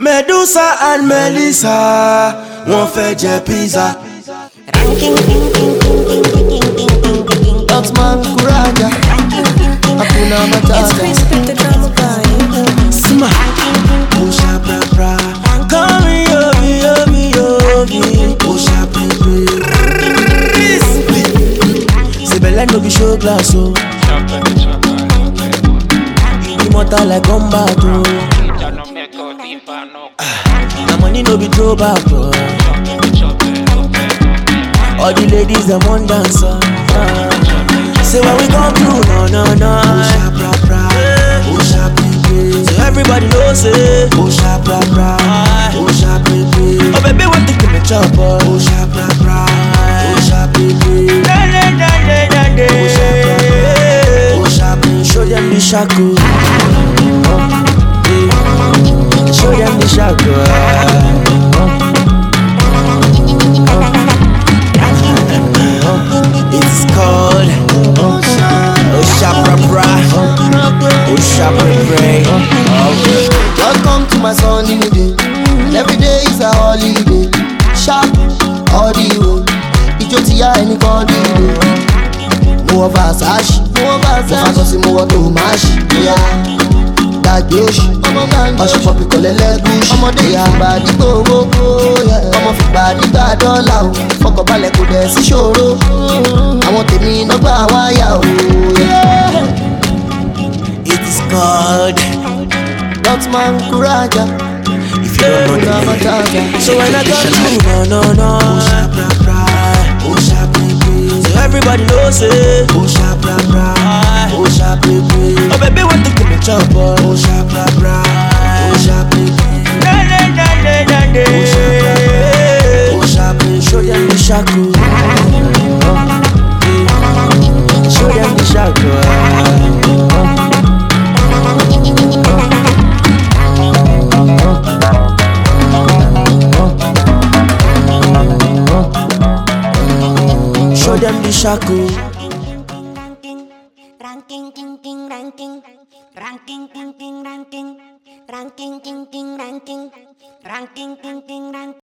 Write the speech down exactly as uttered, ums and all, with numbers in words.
Medusa and Melissa wọ́n fẹ́ jẹ pizza. Dotman Kuraja, Hakuna Matata. It's Chris with the drama guy. Sma, Osha bra bra, come yo yo yo Osha baby. Say Belen no be show glass oh. Immortal like combat oh. Na money no be throw back oh. All the ladies them want dance oh. Say what we gon' do no no no. Osha bra bra, Osha baby. So everybody knows it. Osha bra bra, Osha baby. Oh baby want to give me chop oh. Osha bra bra, Osha baby. Na na na na na na. Osha bra bra, Osha baby. Show them the shackle. Show them the shackle. It's called Osha bra bra, Osha baby. Welcome to my sunny day, and every day is a holiday. Sharp all the way, Ijotiya any body day. Mo Versace, mo Versace, mo to mash, yeah. Dagi oshi, oshi popi kolele gushi. Ọmọdé àgbà dígbò owó, ọmọ fìgbà dígbà dọ́là o. Fọkànbalẹ̀ kò dẹ̀ sí ṣòro, àwọn tèmi náà gbà wáyà o. It is called Dotman Kuraja, if you don't know the name. So when I come to no no no Osha bra bra, Osha baby. So everybody knows it. Osha bra bra, Osha baby. Oh baby want to give me chop oh. Osha bra bra, Osha baby. Na na na na na na. Osha bra bra, Osha baby. Show them the shackle. Show them the shackle. Show them the shackle. Ranking, ranking, ranking, ranking, ranking, ranking, ranking, ranking, ranking, ranking, ranking, ranking, ranking.